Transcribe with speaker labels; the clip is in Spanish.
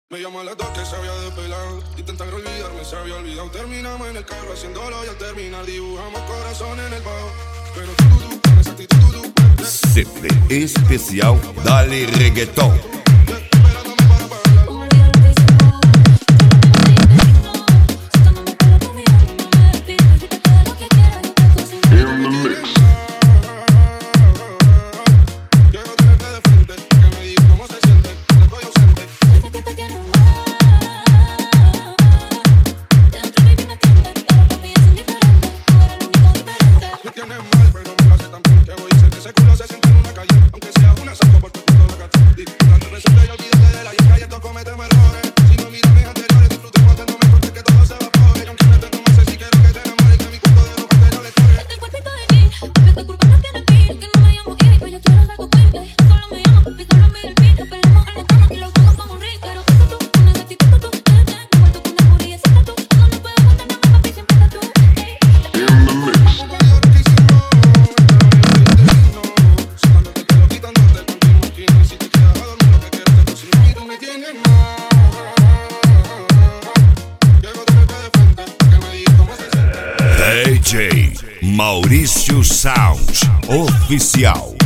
Speaker 1: Me llama a las 2 que se había despelado. Intentar olvidarme, se había olvidado. Terminamos en el carro haciéndolo y al terminar dibujamos corazón en el bajo. Pero tú, con esa actitud,
Speaker 2: CD especial Dale Reggaeton. DJ Maurício Sound Oficial.